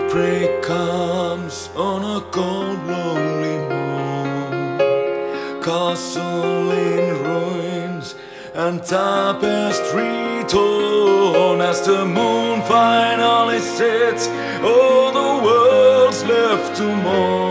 Daybreak comes on a cold, lonely morn. Castle in ruins and tapestry torn. As the moon finally sets, all the world's left to mourn.